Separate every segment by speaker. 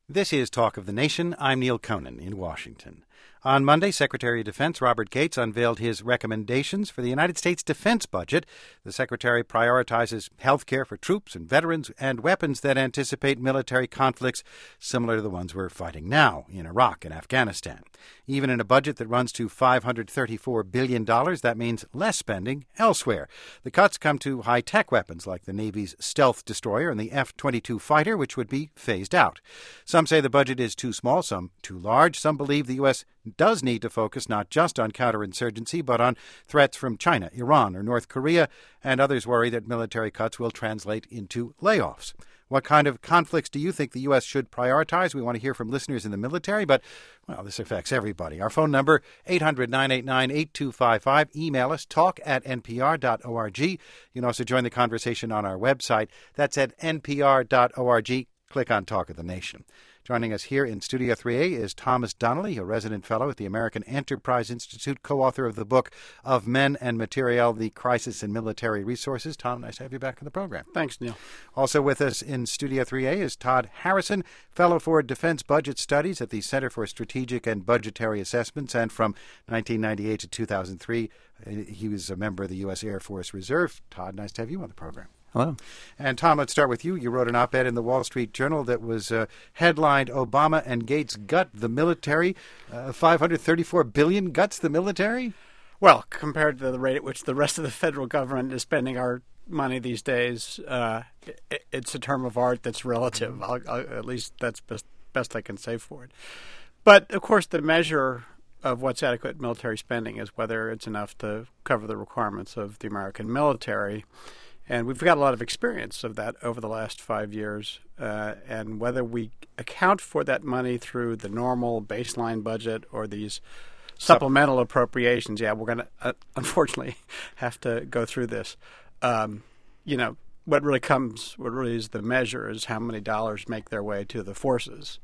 Speaker 1: This is Talk of the Nation. I'm Neil Conan in Washington. On Monday, Secretary of Defense Robert Gates unveiled his recommendations for the United States defense budget. The Secretary prioritizes health care for troops and veterans and weapons that anticipate military conflicts similar to the ones we're fighting now in Iraq and Afghanistan. Even in a budget that runs to $534 billion, that means less spending elsewhere. The cuts come to high-tech weapons like the Navy's stealth destroyer and the F-22 fighter, which would be phased out. Some say the budget is too small, some too large. Some believe the U.S. does need to focus not just on counterinsurgency, but on threats from China, Iran, or North Korea, and others worry that military cuts will translate into layoffs. What kind of conflicts do you think the U.S. should prioritize? We want to hear from listeners in the military, but, well, this affects everybody. Our phone number, 800-989-8255. Email us, talk@npr.org. You can also join the conversation on our website. That's at npr.org. Click on Talk of the Nation. Joining us here in Studio 3A is Thomas Donnelly, a resident fellow at the American Enterprise Institute, co-author of the book Of Men and Materiel, The Crisis in Military Resources. Tom, nice to have you back on the program.
Speaker 2: Thanks, Neil.
Speaker 1: Also with us in Studio 3A is Todd Harrison, fellow for Defense Budget Studies at the Center for Strategic and Budgetary Assessments, and from 1998 to 2003, he was a member of the U.S. Air Force Reserve. Todd, nice to have you on the program.
Speaker 3: Hello.
Speaker 1: And Tom, let's start with you. You wrote an op-ed in the Wall Street Journal that was headlined, Obama and Gates gut the military. $534 billion guts the military?
Speaker 2: Well, compared to the rate at which the rest of the federal government is spending our money these days, it's a term of art that's relative. At least that's best I can say for it. But, of course, the measure of what's adequate military spending is whether it's enough to cover the requirements of the American military. And we've got a lot of experience of that over the last 5 years. And whether we account for that money through the normal baseline budget or these supplemental appropriations, we're going to, unfortunately, have to go through this. What really is the measure is how many dollars make their way to the forces.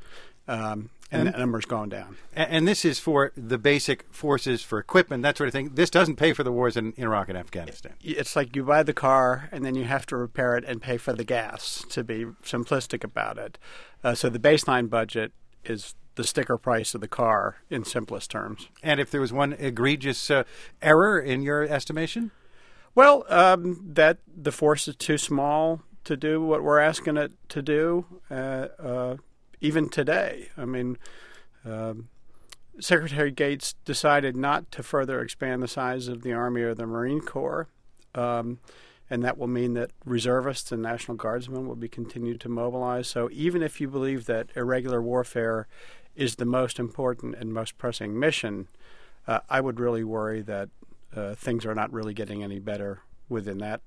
Speaker 2: And the number's going down.
Speaker 1: And this is for the basic forces, for equipment, that sort of thing. This doesn't pay for the wars in Iraq and Afghanistan.
Speaker 2: It's like you buy the car and then you have to repair it and pay for the gas, to be simplistic about it. So the baseline budget is the sticker price of the car in simplest terms.
Speaker 1: And if there was one egregious error in your estimation?
Speaker 2: Well, that the force is too small to do what we're asking it to do. Even today, I mean, Secretary Gates decided not to further expand the size of the Army or the Marine Corps, and that will mean that reservists and National Guardsmen will be continued to mobilize. So even if you believe that irregular warfare is the most important and most pressing mission, I would really worry that things are not really getting any better within that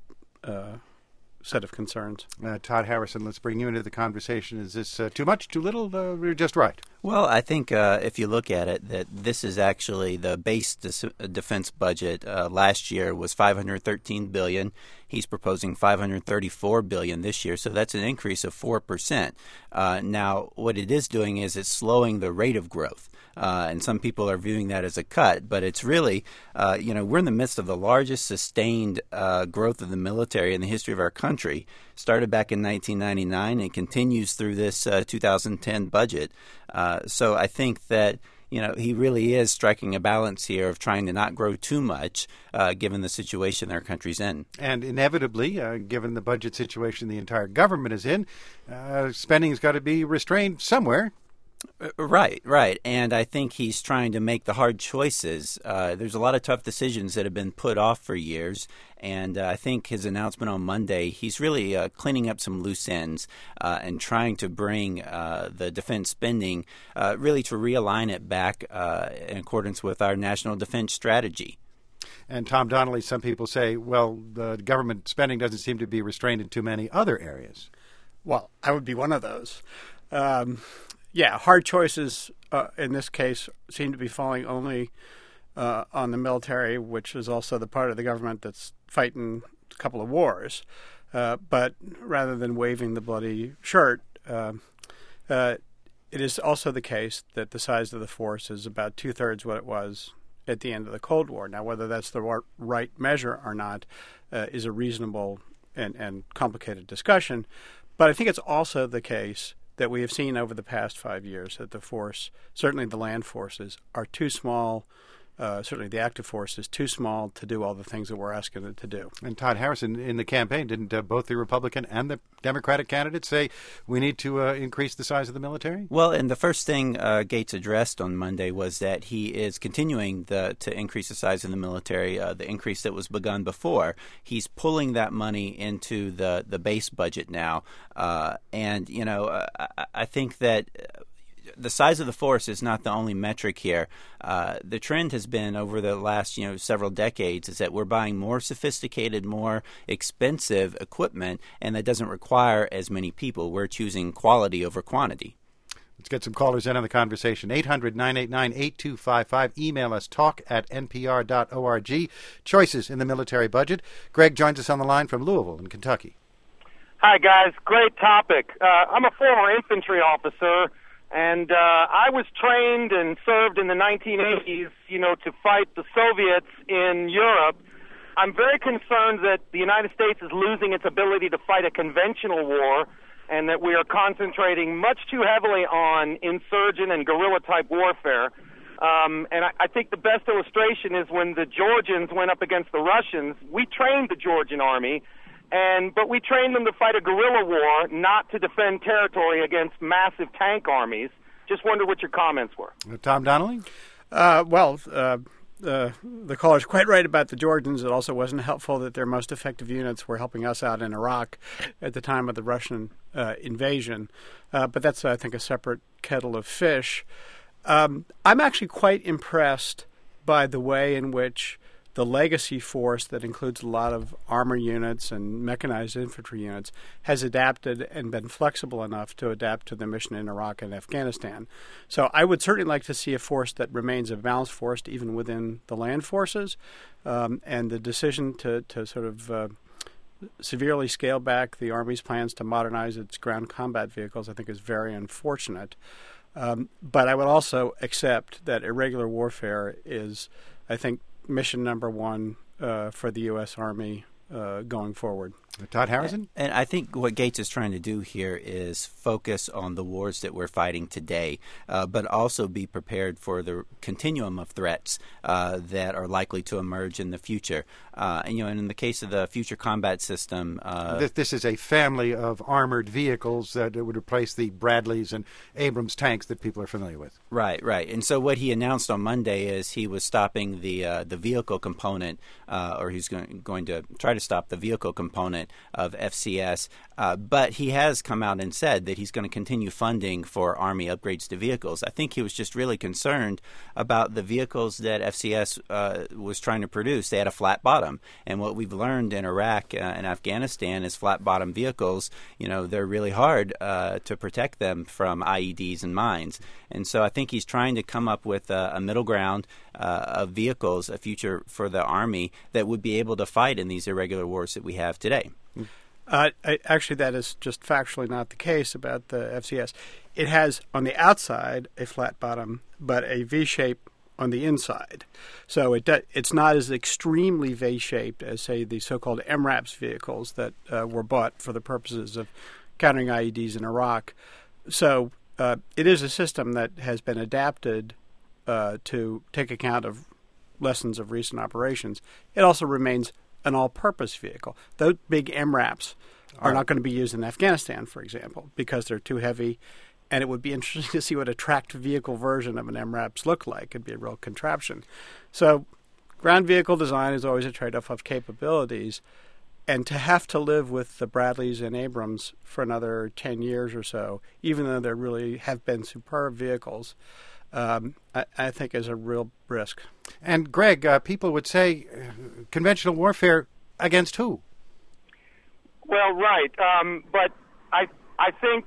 Speaker 2: set of concerns.
Speaker 1: Todd Harrison, let's bring you into the conversation. Is this too much, too little, or just right?
Speaker 3: Well, I think if you look at it, that this is actually the base defense budget last year was $513 billion. He's proposing $534 billion this year, so that's an increase of 4%. Now, what it is doing is it's slowing the rate of growth. And some people are viewing that as a cut, but it's really, we're in the midst of the largest sustained growth of the military in the history of our country. Started back in 1999 and continues through this 2010 budget. So I think that, he really is striking a balance here of trying to not grow too much, given the situation our country's in.
Speaker 1: And inevitably, given the budget situation the entire government is in, spending's got to be restrained somewhere.
Speaker 3: Right. And I think he's trying to make the hard choices. There's a lot of tough decisions that have been put off for years. And I think his announcement on Monday, he's really cleaning up some loose ends and trying to bring the defense spending really to realign it back in accordance with our national defense strategy.
Speaker 1: And Tom Donnelly, some people say, well, the government spending doesn't seem to be restrained in too many other areas.
Speaker 2: Well, I would be one of those. Hard choices in this case seem to be falling only on the military, which is also the part of the government that's fighting a couple of wars. But rather than waving the bloody shirt, it is also the case that the size of the force is about two-thirds what it was at the end of the Cold War. Now, whether that's the right measure or not is a reasonable and complicated discussion. But I think it's also the case that we have seen over the past 5 years, that the force, certainly the land forces, are too small. Certainly the active force is too small to do all the things that we're asking it to do.
Speaker 1: And Todd Harrison, in the campaign, didn't both the Republican and the Democratic candidates say we need to increase the size of the military?
Speaker 3: Well, and the first thing Gates addressed on Monday was that he is continuing to increase the size of the military, the increase that was begun before. He's pulling that money into the base budget now. And, I think that the size of the force is not the only metric here. The trend has been over the last several decades is that we're buying more sophisticated, more expensive equipment, and that doesn't require as many people. We're choosing quality over quantity.
Speaker 1: Let's get some callers in on the conversation. 800-989-8255. Email us, talk@npr.org. Choices in the military budget. Greg joins us on the line from Louisville in Kentucky.
Speaker 4: Hi, guys. Great topic. I'm a former infantry officer. And I was trained and served in the 1980s, to fight the Soviets in Europe. I'm very concerned that the United States is losing its ability to fight a conventional war, and that we are concentrating much too heavily on insurgent and guerrilla-type warfare. And I think the best illustration is when the Georgians went up against the Russians. We trained the Georgian army, but we trained them to fight a guerrilla war, not to defend territory against massive tank armies. Just wonder what your comments were.
Speaker 1: Tom Donnelly?
Speaker 2: The caller's quite right about the Georgians. It also wasn't helpful that their most effective units were helping us out in Iraq at the time of the Russian invasion. But that's, I think, a separate kettle of fish. I'm actually quite impressed by the way in which the legacy force that includes a lot of armor units and mechanized infantry units has adapted and been flexible enough to adapt to the mission in Iraq and Afghanistan. So I would certainly like to see a force that remains a balanced force even within the land forces. And the decision to sort of severely scale back the Army's plans to modernize its ground combat vehicles, I think, is very unfortunate. But I would also accept that irregular warfare is, I think, mission number one for the U.S. Army going forward.
Speaker 1: Todd Harrison?
Speaker 3: And I think what Gates is trying to do here is focus on the wars that we're fighting today, but also be prepared for the continuum of threats that are likely to emerge in the future. And in the case of the Future Combat System...
Speaker 1: This is a family of armored vehicles that would replace the Bradleys and Abrams tanks that people are familiar with.
Speaker 3: Right. And so what he announced on Monday is he was stopping the vehicle component, or he's going to try to stop the vehicle component of FCS, but he has come out and said that he's going to continue funding for Army upgrades to vehicles. I think he was just really concerned about the vehicles that FCS was trying to produce. They had a flat bottom, and what we've learned in Iraq and Afghanistan is flat bottom vehicles, they're really hard to protect them from IEDs and mines. And so I think he's trying to come up with a middle ground of vehicles, a future for the Army that would be able to fight in these irregular wars that we have today.
Speaker 2: Actually, that is just factually not the case about the FCS. It has, on the outside, a flat bottom, but a V-shape on the inside. So it's not as extremely V-shaped as, say, the so-called MRAPs vehicles that were bought for the purposes of countering IEDs in Iraq. So it is a system that has been adapted to take account of lessons of recent operations. It also remains an all-purpose vehicle. Those big MRAPs are not going to be used in Afghanistan, for example, because they're too heavy, and it would be interesting to see what a tracked vehicle version of an MRAPs look like. It'd be a real contraption. So ground vehicle design is always a trade-off of capabilities, and to have to live with the Bradleys and Abrams for another 10 years or so, even though there really have been superb vehicles, I think is a real risk.
Speaker 1: And, Greg, people would say conventional warfare against who?
Speaker 4: Well, right. But I think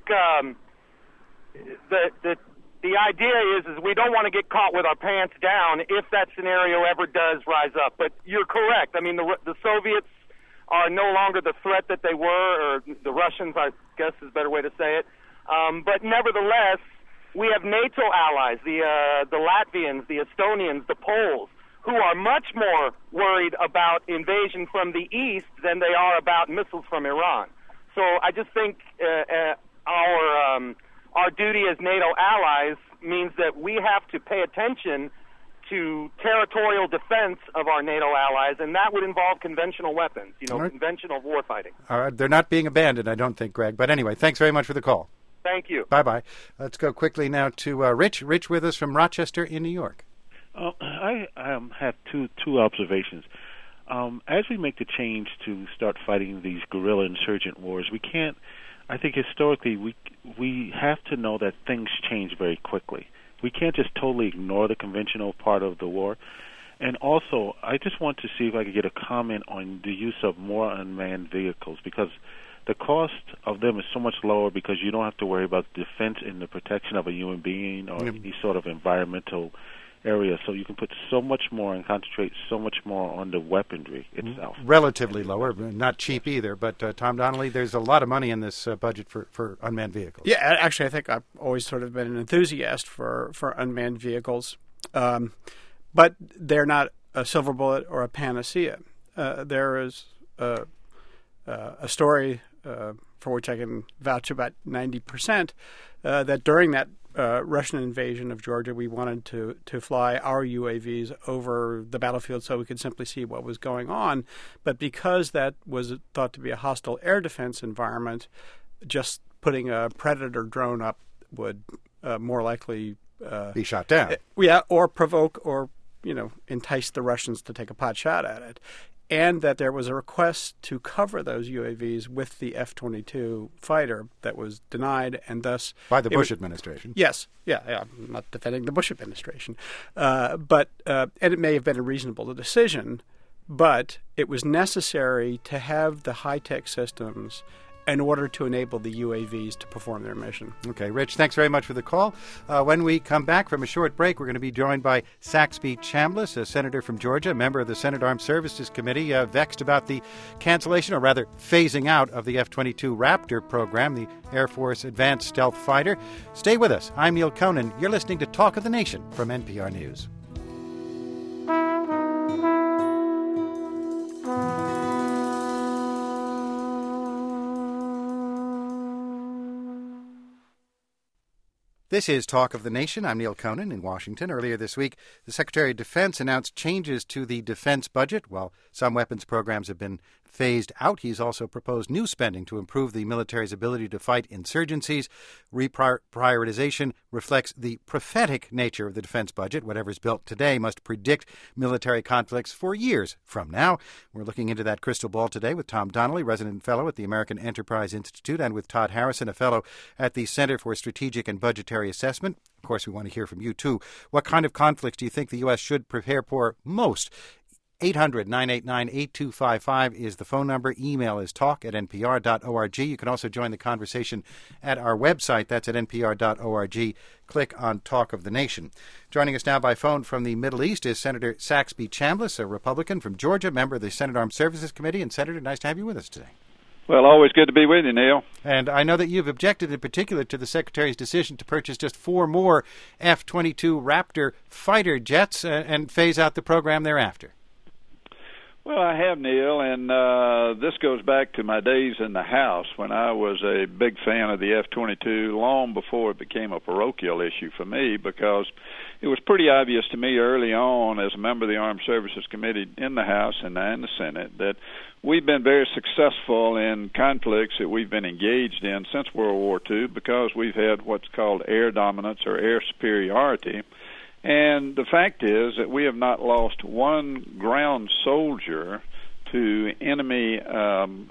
Speaker 4: the idea is we don't want to get caught with our pants down if that scenario ever does rise up. But you're correct. I mean, the Soviets are no longer the threat that they were, or the Russians, I guess is a better way to say it. But nevertheless, we have NATO allies, the Latvians, the Estonians, the Poles, who are much more worried about invasion from the east than they are about missiles from Iran. So I just think our our duty as NATO allies means that we have to pay attention to territorial defense of our NATO allies, and that would involve conventional weapons, conventional warfighting.
Speaker 1: They're not being abandoned, I don't think, Greg. But anyway, thanks very much for the call.
Speaker 4: Thank you.
Speaker 1: Bye-bye. Let's go quickly now to Rich. Rich with us from Rochester in New York.
Speaker 5: I have two observations. As we make the change to start fighting these guerrilla insurgent wars, we can't. I think historically we have to know that things change very quickly. We can't just totally ignore the conventional part of the war. And also, I just want to see if I could get a comment on the use of more unmanned vehicles, because the cost of them is so much lower because you don't have to worry about the defense and the protection of a human being or any sort of environmental area. So you can put so much more and concentrate so much more on the weaponry itself.
Speaker 1: Relatively lower, not cheap either. But Tom Donnelly, there's a lot of money in this budget for unmanned vehicles.
Speaker 2: Yeah, actually, I think I've always sort of been an enthusiast for unmanned vehicles. But they're not a silver bullet or a panacea. There is a story for which I can vouch about 90%, that during that Russian invasion of Georgia, we wanted to fly our UAVs over the battlefield so we could simply see what was going on. But because that was thought to be a hostile air defense environment, just putting a Predator drone up would more likely
Speaker 1: be shot down.
Speaker 2: Or provoke or entice the Russians to take a pot shot at it. And that there was a request to cover those UAVs with the F-22 fighter that was denied, and thus
Speaker 1: by the Bush administration.
Speaker 2: Yes, I'm not defending the Bush administration, but it may have been a reasonable decision, but it was necessary to have the high-tech systems in order to enable the UAVs to perform their mission.
Speaker 1: Okay, Rich, thanks very much for the call. When we come back from a short break, we're going to be joined by Saxby Chambliss, a senator from Georgia, a member of the Senate Armed Services Committee, vexed about the cancellation, or rather phasing out, of the F-22 Raptor program, the Air Force Advanced Stealth Fighter. Stay with us. I'm Neil Conan. You're listening to Talk of the Nation from NPR News. This is Talk of the Nation. I'm Neil Conan in Washington. Earlier this week, the Secretary of Defense announced changes to the defense budget. While some weapons programs have been phased out, he's also proposed new spending to improve the military's ability to fight insurgencies. Reprioritization reflects the prophetic nature of the defense budget. Whatever's built today must predict military conflicts for years from now. We're looking into that crystal ball today with Tom Donnelly, resident fellow at the American Enterprise Institute, and with Todd Harrison, a fellow at the Center for Strategic and Budgetary Assessment. Of course, we want to hear from you, too. What kind of conflicts do you think the U.S. should prepare for most? 800-989-8255 is the phone number. Email is talk@npr.org. You can also join the conversation at our website. That's at npr.org. Click on Talk of the Nation. Joining us now by phone from the Middle East is Senator Saxby Chambliss, a Republican from Georgia, member of the Senate Armed Services Committee. And, Senator, nice to have you with us today.
Speaker 6: Well, always good to be with you, Neil.
Speaker 1: And I know that you've objected in particular to the Secretary's decision to purchase just 4 more F-22 Raptor fighter jets and phase out the program thereafter.
Speaker 6: Well, I have, Neil, and this goes back to my days in the House when I was a big fan of the F-22 long before it became a parochial issue for me, because it was pretty obvious to me early on as a member of the Armed Services Committee in the House and now in the Senate that we've been very successful in conflicts that we've been engaged in since World War II because we've had what's called air dominance or air superiority. And the fact is that we have not lost one ground soldier to enemy from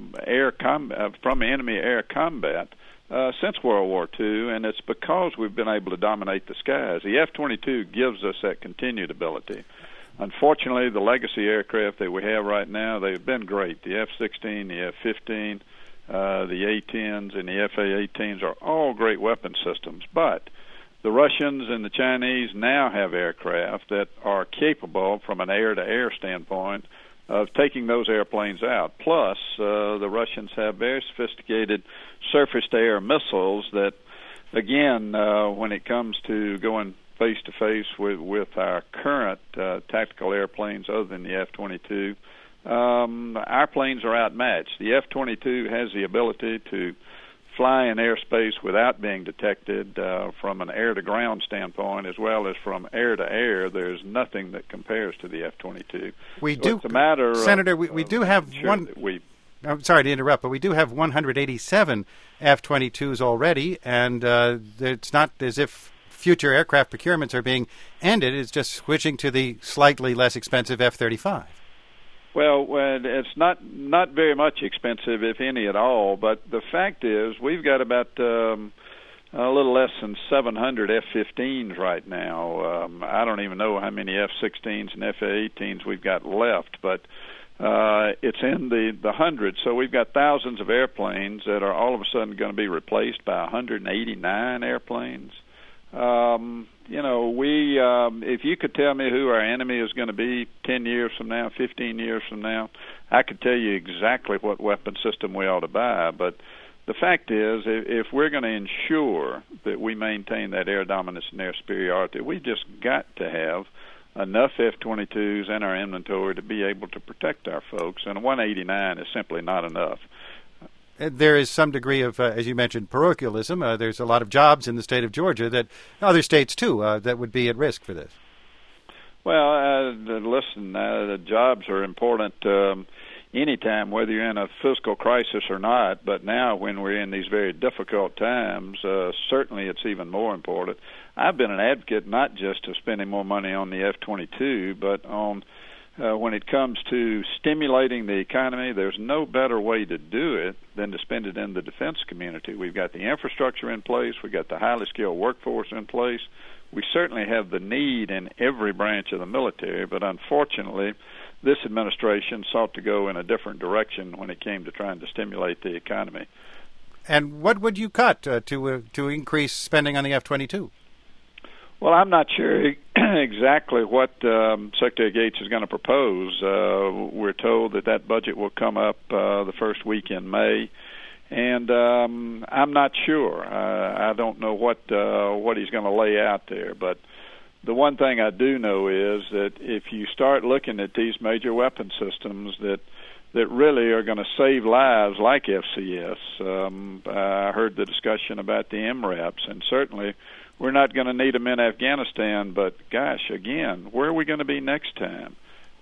Speaker 6: enemy air combat since World War II, and it's because we've been able to dominate the skies. The F-22 gives us that continued ability. Unfortunately, the legacy aircraft that we have right now, they've been great. The F-16, the F-15, the A-10s, and the F-A-18s are all great weapon systems, but the Russians and the Chinese now have aircraft that are capable, from an air-to-air standpoint, of taking those airplanes out. Plus, the Russians have very sophisticated surface-to-air missiles that, again, when it comes to going face-to-face with our current tactical airplanes other than the F-22, our planes are outmatched. The F-22 has the ability to fly in airspace without being detected from an air-to-ground standpoint, as well as from air-to-air. There's nothing that compares to the F-22.
Speaker 1: We do,
Speaker 6: it's a matter
Speaker 1: Senator.
Speaker 6: of,
Speaker 1: we do have one. I'm sorry to interrupt, but we do have 187 F-22s already, and it's not as if future aircraft procurements are being ended. It's just switching to the slightly less expensive F-35.
Speaker 6: Well, it's not very much expensive, if any at all. But the fact is, we've got about a little less than 700 F-15s right now. I don't even know how many F-16s and F-18s we've got left, but it's in the hundreds. So we've got thousands of airplanes that are all of a sudden going to be replaced by 189 airplanes. If you could tell me who our enemy is going to be 10 years from now, 15 years from now, I could tell you exactly what weapon system we ought to buy. But the fact is, if we're going to ensure that we maintain that air dominance and air superiority, we've just got to have enough F-22s in our inventory to be able to protect our folks, and 189 is simply not enough.
Speaker 1: There is some degree of, as you mentioned, parochialism. There's a lot of jobs in the state of Georgia that other states, too, that would be at risk for this.
Speaker 6: Well, listen, the jobs are important anytime, whether you're in a fiscal crisis or not. But now when we're in these very difficult times, certainly it's even more important. I've been an advocate not just of spending more money on the F-22, but on when it comes to stimulating the economy. There's no better way to do it than to spend it in the defense community. We've got the infrastructure in place. We've got the highly skilled workforce in place. We certainly have the need in every branch of the military, but unfortunately, this administration sought to go in a different direction when it came to trying to stimulate the economy.
Speaker 1: And what would you cut to increase spending on the F-22?
Speaker 6: Well, I'm not sure exactly what Secretary Gates is going to propose. We're told that budget will come up the first week in May, and I'm not sure. I don't know what he's going to lay out there, but the one thing I do know is that if you start looking at these major weapon systems that really are going to save lives, like FCS, I heard the discussion about the MRAPs, and certainly we're not going to need them in Afghanistan, but gosh, again, where are we going to be next time?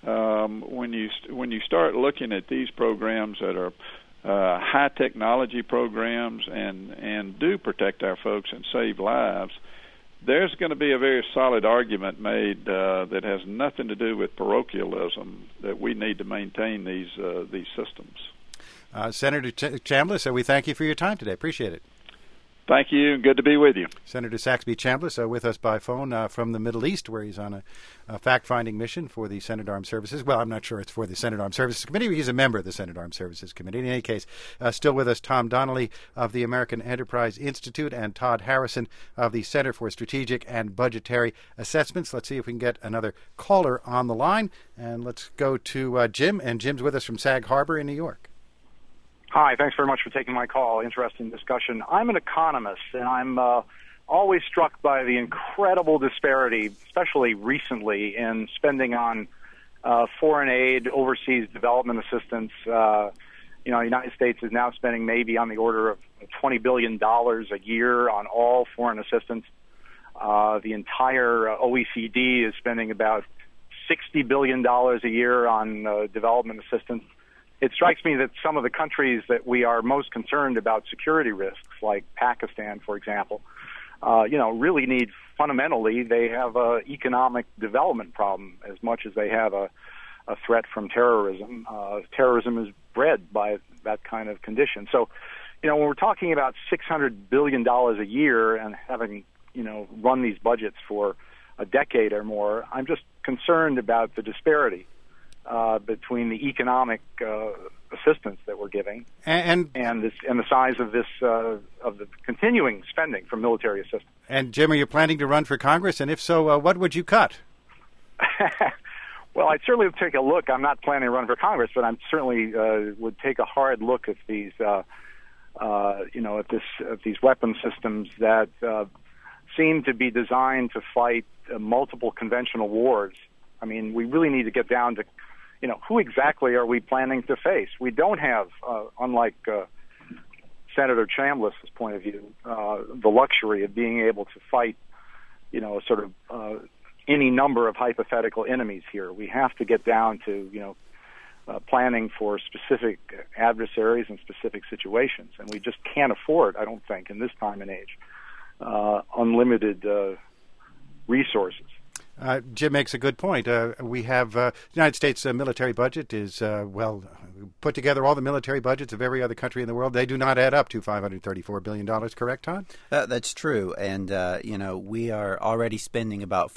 Speaker 6: When you start looking at these programs that are high technology programs and do protect our folks and save lives, there's going to be a very solid argument made that has nothing to do with parochialism that we need to maintain these systems.
Speaker 1: Senator Chambliss, we thank you for your time today. Appreciate it.
Speaker 6: Thank you, and good to be with you.
Speaker 1: Senator Saxby Chambliss with us by phone from the Middle East, where he's on a fact-finding mission for the Senate Armed Services. Well, I'm not sure it's for the Senate Armed Services Committee. He's a member of the Senate Armed Services Committee. In any case, still with us, Tom Donnelly of the American Enterprise Institute and Todd Harrison of the Center for Strategic and Budgetary Assessments. Let's see if we can get another caller on the line. And let's go to Jim. And Jim's with us from Sag Harbor in New York.
Speaker 7: Hi, thanks very much for taking my call. Interesting discussion. I'm an economist, and I'm always struck by the incredible disparity, especially recently, in spending on foreign aid, overseas development assistance. The United States is now spending maybe on the order of $20 billion a year on all foreign assistance. The entire OECD is spending about $60 billion a year on development assistance. It strikes me that some of the countries that we are most concerned about security risks, like Pakistan, for example, really need, fundamentally, they have an economic development problem as much as they have a threat from terrorism. Terrorism is bred by that kind of condition. So, when we're talking about $600 billion a year and having, run these budgets for a decade or more, I'm just concerned about the disparity between the economic assistance that we're giving and the size of this of the continuing spending for military assistance.
Speaker 1: And Jim, are you planning to run for Congress? And if so, what would you cut?
Speaker 7: Well, I'd certainly take a look. I'm not planning to run for Congress, but I'm certainly would take a hard look at these at these weapon systems that seem to be designed to fight multiple conventional wars. I mean, we really need to get down to who exactly are we planning to face? We don't have, unlike Senator Chambliss's point of view, the luxury of being able to fight, sort of any number of hypothetical enemies here. We have to get down to, planning for specific adversaries and specific situations, and we just can't afford, I don't think, in this time and age, unlimited resources.
Speaker 1: Jim makes a good point. We have the United States military budget is, put together all the military budgets of every other country in the world. They do not add up to $534 billion, correct, Todd?
Speaker 3: That's true. And, we are already spending about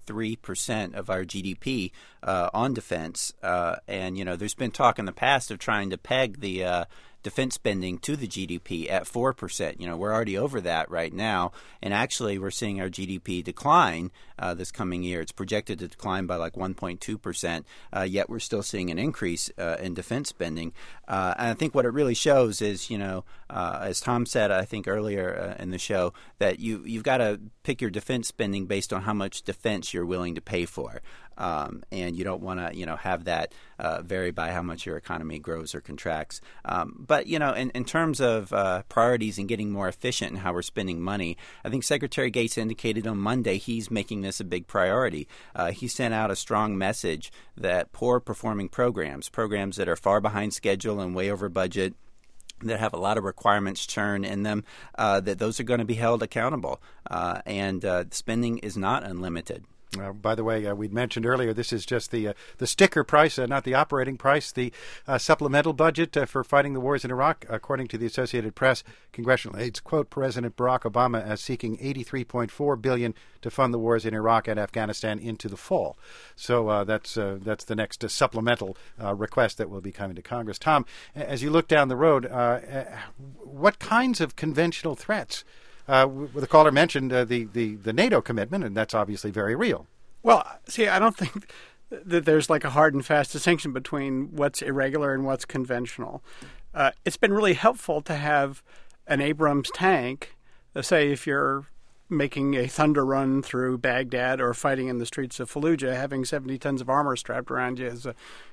Speaker 3: 4.3% of our GDP on defense. And there's been talk in the past of trying to peg the defense spending to the GDP at 4%. We're already over that right now, and actually we're seeing our GDP decline this coming year. It's projected to decline by like 1.2%, yet we're still seeing an increase in defense spending. And I think what it really shows is, as Tom said, I think earlier in the show, that you've got to pick your defense spending based on how much defense you're willing to pay for. And you don't want to, have that vary by how much your economy grows or contracts. But, in terms of priorities and getting more efficient in how we're spending money, I think Secretary Gates indicated on Monday he's making this a big priority. He sent out a strong message that poor performing programs that are far behind schedule and way over budget, that have a lot of requirements churn in them, that those are going to be held accountable. And spending is not unlimited.
Speaker 1: By the way, we'd mentioned earlier, this is just the sticker price, not the operating price. The supplemental budget for fighting the wars in Iraq, according to the Associated Press, congressional aides quote President Barack Obama as seeking $83.4 billion to fund the wars in Iraq and Afghanistan into the fall. So that's the next supplemental request that will be coming to Congress. Tom, as you look down the road, what kinds of conventional threats? The caller mentioned the NATO commitment, and that's obviously very real.
Speaker 2: Well, see, I don't think that there's like a hard and fast distinction between what's irregular and what's conventional. It's been really helpful to have an Abrams tank, say if you're making a thunder run through Baghdad or fighting in the streets of Fallujah, having 70 tons of armor strapped around you is,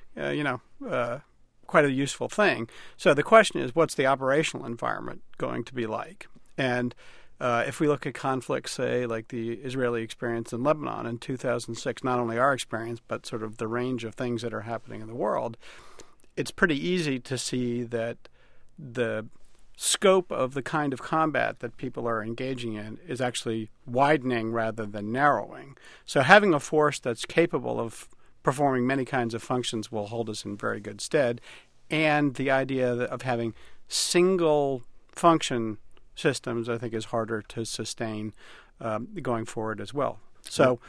Speaker 2: quite a useful thing. So the question is, what's the operational environment going to be like? And if we look at conflicts, say, like the Israeli experience in Lebanon in 2006, not only our experience, but sort of the range of things that are happening in the world, it's pretty easy to see that the scope of the kind of combat that people are engaging in is actually widening rather than narrowing. So having a force that's capable of performing many kinds of functions will hold us in very good stead. And the idea of having single function systems, I think, is harder to sustain going forward as well. So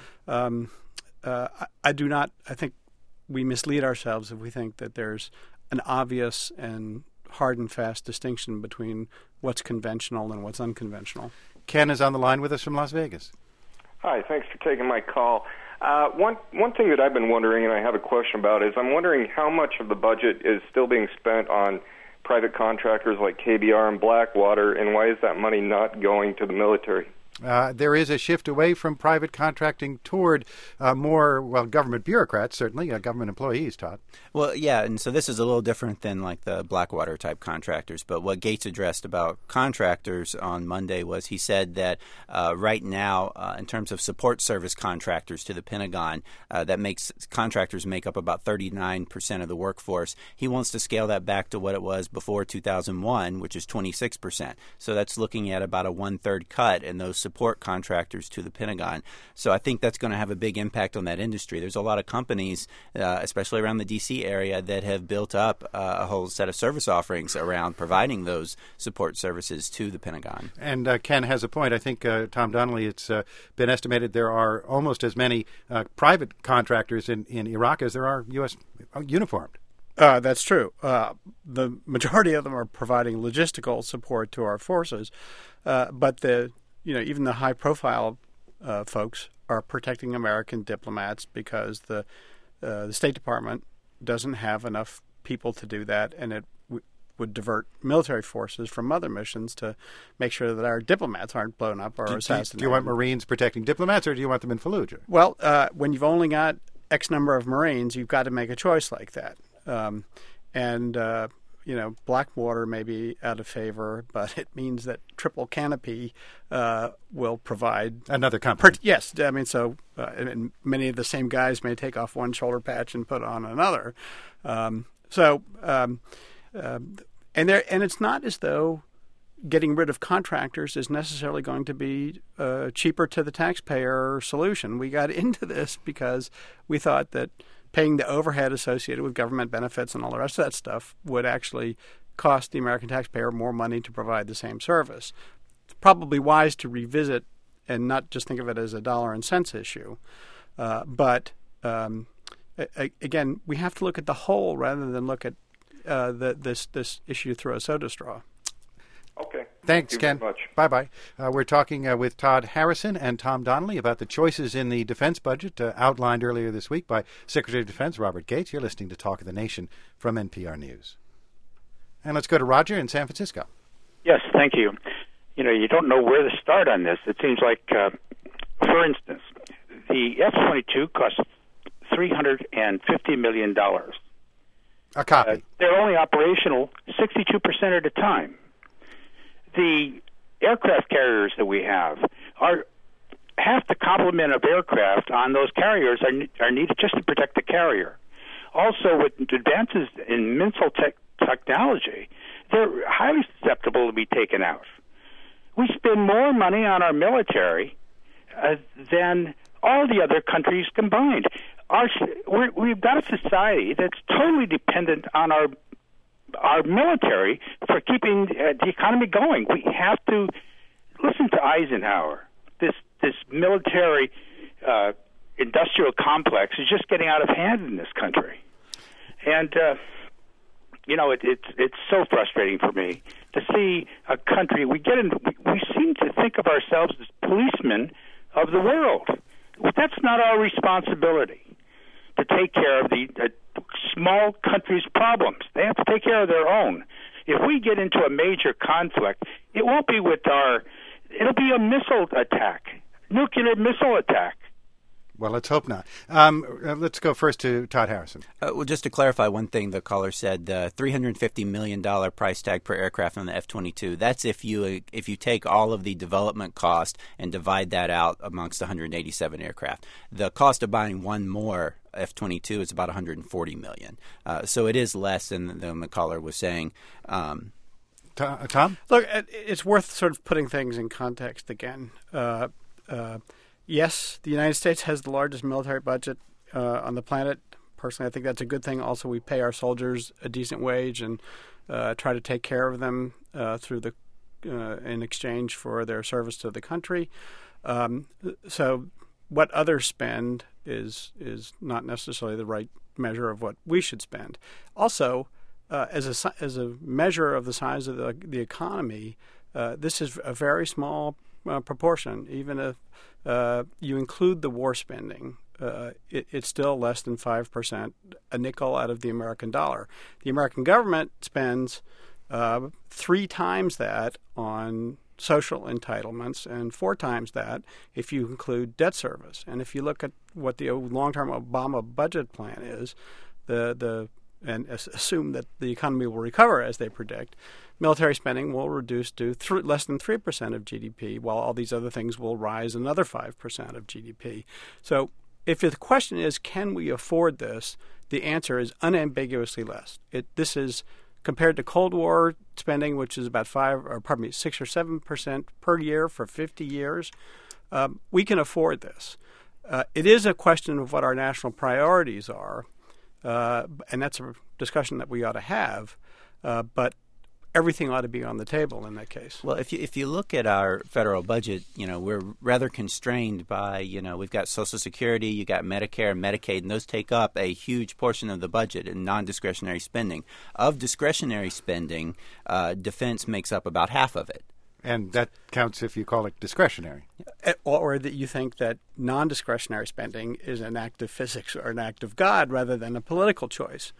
Speaker 2: I think we mislead ourselves if we think that there's an obvious and hard and fast distinction between what's conventional and what's unconventional.
Speaker 1: Ken is on the line with us from Las Vegas.
Speaker 8: Hi, thanks for taking my call. One thing that I've been wondering, and I have a question about, is I'm wondering how much of the budget is still being spent on private contractors like KBR and Blackwater, and why is that money not going to the military?
Speaker 1: There is a shift away from private contracting toward more, government bureaucrats, certainly, government employees, Todd.
Speaker 3: Well, yeah, and so this is a little different than like the Blackwater type contractors. But what Gates addressed about contractors on Monday was he said that right now, in terms of support service contractors to the Pentagon, contractors make up about 39% of the workforce. He wants to scale that back to what it was before 2001, which is 26%. So that's looking at about a 1/3 cut in those support contractors to the Pentagon. So I think that's going to have a big impact on that industry. There's a lot of companies, especially around the D.C. area, that have built up a whole set of service offerings around providing those support services to the Pentagon.
Speaker 1: And Ken has a point. I think, Tom Donnelly, it's been estimated there are almost as many private contractors in Iraq as there are U.S. uniformed.
Speaker 2: That's true. The majority of them are providing logistical support to our forces, but even the high-profile folks are protecting American diplomats because the State Department doesn't have enough people to do that, and it would divert military forces from other missions to make sure that our diplomats aren't blown up or assassinated.
Speaker 1: Do you want Marines protecting diplomats, or do you want them in Fallujah?
Speaker 2: Well, when you've only got X number of Marines, you've got to make a choice like that. Blackwater may be out of favor, but it means that Triple Canopy will provide
Speaker 1: another company.
Speaker 2: Yes, I mean, so and many of the same guys may take off one shoulder patch and put on another. And it's not as though getting rid of contractors is necessarily going to be cheaper to the taxpayer solution. We got into this because we thought that paying the overhead associated with government benefits and all the rest of that stuff would actually cost the American taxpayer more money to provide the same service. It's probably wise to revisit and not just think of it as a dollar and cents issue. But again, we have to look at the whole rather than look at this issue through a soda straw.
Speaker 8: Okay.
Speaker 1: Thanks,
Speaker 8: Thank you
Speaker 1: Ken.
Speaker 8: very much.
Speaker 1: Bye-bye. We're talking with Todd Harrison and Tom Donnelly about the choices in the defense budget outlined earlier this week by Secretary of Defense Robert Gates. You're listening to Talk of the Nation from NPR News. And let's go to Roger in San Francisco.
Speaker 9: Yes, thank you. You don't know where to start on this. It seems like, for instance, the F-22 costs $350 million.
Speaker 1: A copy.
Speaker 9: They're only operational 62% of the time. The aircraft carriers that we have are half the complement of aircraft on those carriers are needed just to protect the carrier. Also, with advances in missile technology, they're highly susceptible to be taken out. We spend more money on our military than all the other countries combined. We've got a society that's totally dependent on our military for keeping the economy going. We have to listen to Eisenhower. This military industrial complex is just getting out of hand in this country, and it's so frustrating for me to see a country we seem to think of ourselves as policemen of the world. That's not our responsibility to take care of the small countries' problems. They have to take care of their own. If we get into a major conflict, it won't be it'll be a missile attack, nuclear missile attack.
Speaker 1: Well, let's hope not. Let's go first to Todd Harrison.
Speaker 3: Well, just to clarify one thing the caller said, $350 million price tag per aircraft on the F-22. That's if you take all of the development cost and divide that out amongst 187 aircraft. The cost of buying one more F-22 is about $140 million. So it is less than the caller was saying.
Speaker 1: Tom?
Speaker 2: Look, it's worth sort of putting things in context again. Yes, the United States has the largest military budget on the planet. Personally, I think that's a good thing. Also, we pay our soldiers a decent wage and try to take care of them in exchange for their service to the country. So what others spend is not necessarily the right measure of what we should spend. Also, as a measure of the size of the economy, this is a very small proportion. Even if you include the war spending, it's still less than 5%, a nickel out of the American dollar. The American government spends 3 times that on social entitlements and 4 times that if you include debt service. And if you look at what the long-term Obama budget plan is, and assume that the economy will recover as they predict, military spending will reduce to less than 3% of GDP, while all these other things will rise another 5% of GDP. So if the question is, can we afford this, the answer is unambiguously less. This is compared to Cold War spending, which is about 6 or 7% per year for 50 years. We can afford this. It is a question of what our national priorities are. And that's a discussion that we ought to have, but everything ought to be on the table in that case.
Speaker 3: Well, if you look at our federal budget, we're rather constrained by, we've got Social Security, you got Medicare and Medicaid, and those take up a huge portion of the budget in non-discretionary spending. Of discretionary spending, defense makes up about half of it.
Speaker 1: And that counts if you call it discretionary.
Speaker 2: Or that you think that non-discretionary spending is an act of physics or an act of God rather than a political choice.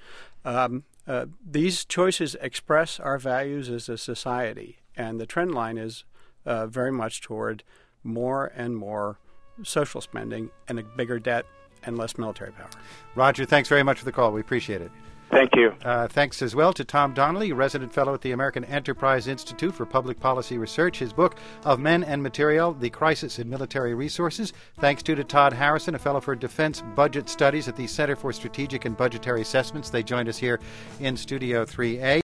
Speaker 2: These choices express our values as a society, and the trend line is very much toward more and more social spending and a bigger debt and less military power.
Speaker 1: Roger, thanks very much for the call. We appreciate it.
Speaker 9: Thank you.
Speaker 1: Thanks as well to Tom Donnelly, resident fellow at the American Enterprise Institute for Public Policy Research. His book, Of Men and Material, The Crisis in Military Resources. Thanks to Todd Harrison, a fellow for Defense Budget Studies at the Center for Strategic and Budgetary Assessments. They joined us here in Studio 3A.